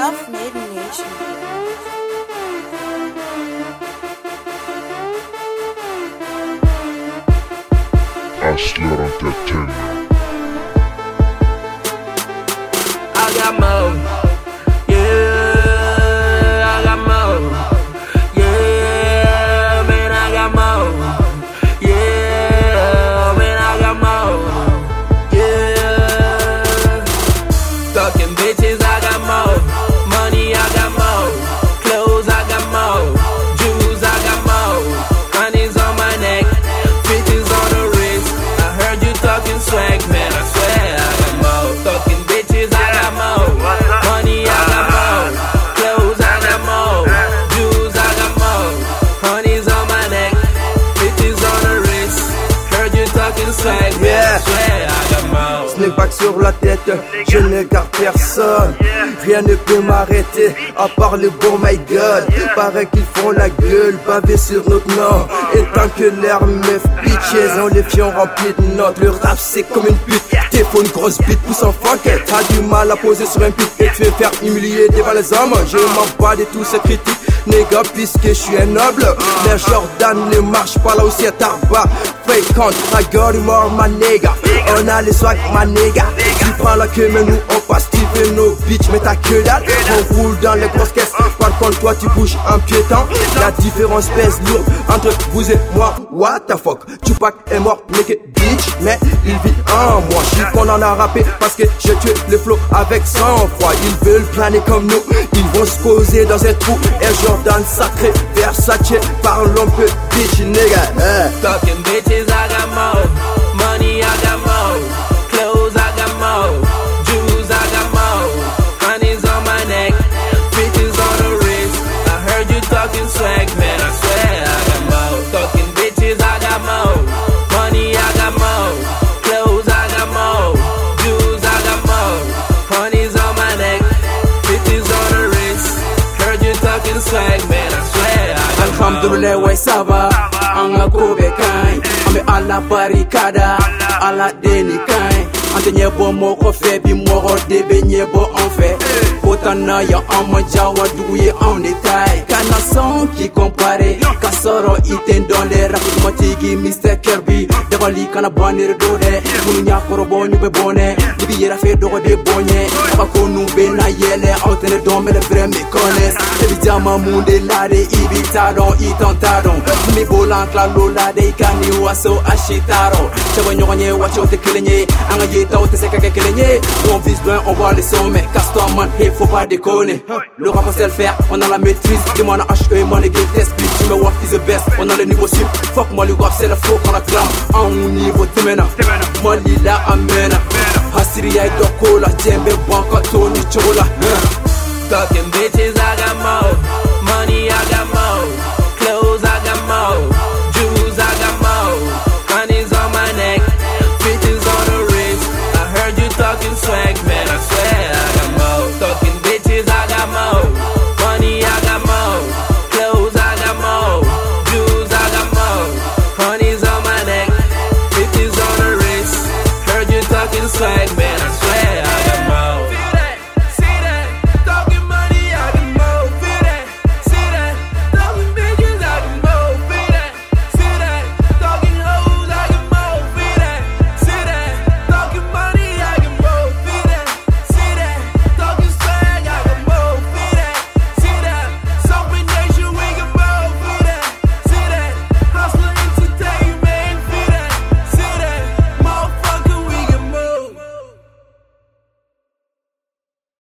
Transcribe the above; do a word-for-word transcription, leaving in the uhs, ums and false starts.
Self-Made Nation. Hustler Entertainment. I got more, yeah, I got more, yeah, man, I got more, yeah, man, I got more, yeah. Talking bitches, I got more, money, I got more, clothes, I got more, jewels, I got more, honey's on my neck, fifties on the wrist. I heard you talking swag, man, I swear I got more. Talking bitches, I got more, money, I got more, clothes, I got more, jewels, I got more, honey's on my neck, fifties on the wrist. Heard you talking swag, man, I swear I got more. Snake back sur la tête, je ne garde personne. Rien ne peut m'arrêter, à part le bon my god. Paraît qu'ils font la gueule, bavé sur notre nom. Et tant que l'air meuf bitches, on les fions remplis de notes. Le rap c'est comme une pute, t'es faut une grosse bite, pousse en funk. T'as du mal à poser sur un beat et tu veux faire humilier devant les hommes. Je m'en bats de tous ces critiques, nigga, puisque je suis un noble. Les Jordan ne marche pas là où c'est tarba. Fake count, I got him more, my nigga. On a les swag, my nigga. Tu prends la queue, mais nous on passe, tu veux nos bitch, mais ta queue dalle. On roule dans les grosses caisses, par contre toi tu bouges en piétant. La différence pèse lourde entre vous et moi. What the fuck, Tupac est mort, nigga, bitch, mais il vit en moi. J'suis condamné à rapper parce que j'ai tué le flow avec sang-froid. Ils veulent planer comme nous, ils vont se poser dans un trou. Et Jordan sacré, Versace, parlons peu, bitch, nigga. Hey. Talking bitches, I got more, money, I got more, clothes, I got more, jewels, I got more, honey's on my neck, fifties on the wrist. I heard you talking swag, man, I swear I got more. Talking bitches, I got more, money, I got more, clothes, I got more, jewels, I got more, honey's on my neck, fifties on the wrist. Heard you talking swag, man, I swear I got more. Alhamdulillah, ouais, ça va. Anga kobe kain, ame ala barikada, ala deni kain. Ante nyebo moko fe bi moro debe nyebo en fait. Kotana ya amba jawa douye en détail. Kana son qui compare, kasoro iten dans les rapides matigi mister Kirby. Devali kana banir dode, munu nyakoro bonyu be bone. Dibi yera fe dogo de bonye. Aba konu be na yele, outene don me le vrai me connaissent. Ebi jama munde lade, ibi tadon, itan tadon. Mi bolan la lola de kani waso ashitaro. Chabo nyonye wacho te kelenye, anga yeta te seka ke kelenye. On vise loin, on voit les sommets. Casse-toi man, hey, faut pas déconner. Le rap on sait le faire, on a la maîtrise. Dis-moi na H E, moi les game test, puis tu me work is the best. On a le niveau sup, fuck moi le rap c'est le faux qu'on acclame. En niveau temena, moi lila amena. Hasiri ya idoko la djembe banka toni chola. Talking bitches,